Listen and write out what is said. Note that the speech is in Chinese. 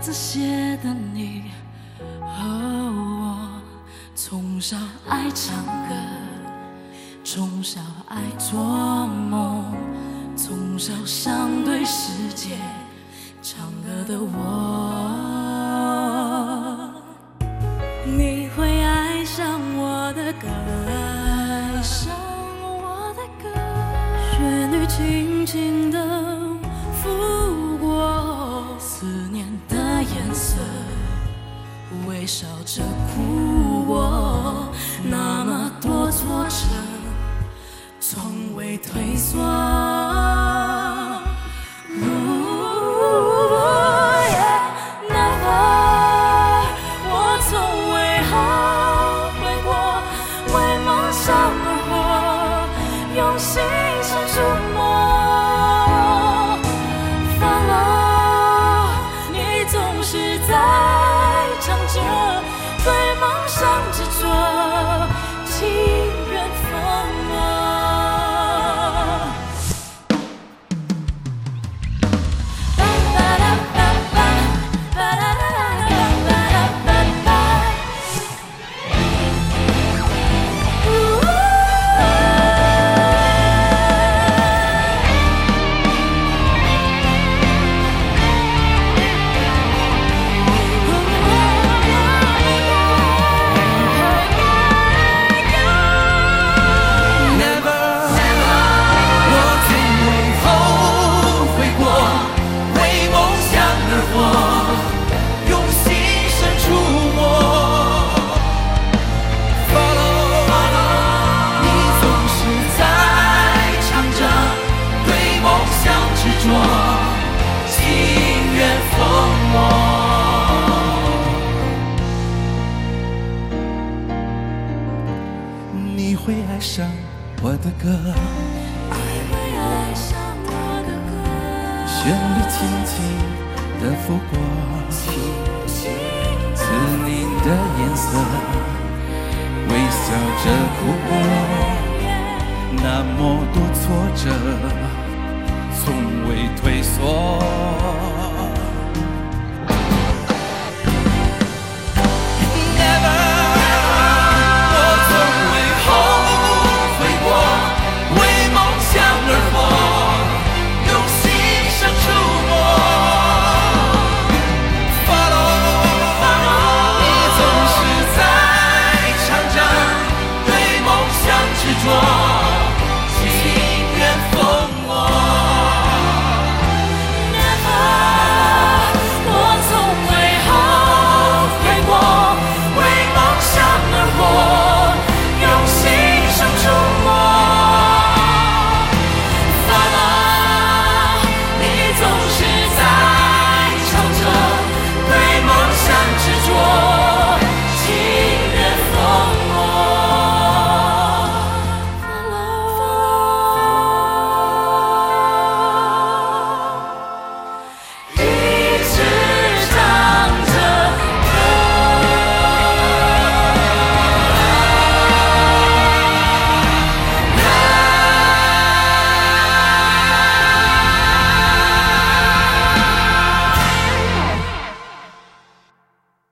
字写的你和我，从小爱唱歌，从小爱做梦，从小想对世界唱歌的我。你会爱上我的歌，爱上我的歌，旋律轻轻地拂过思念的颜色，微笑着哭过那么多挫折，从未退缩。用心深触摸 ，Follow， 你总是在唱着对梦想执着，情愿疯魔。 你会爱上我的歌，旋律轻轻地拂过思念的颜色，微笑着哭过那么多挫折。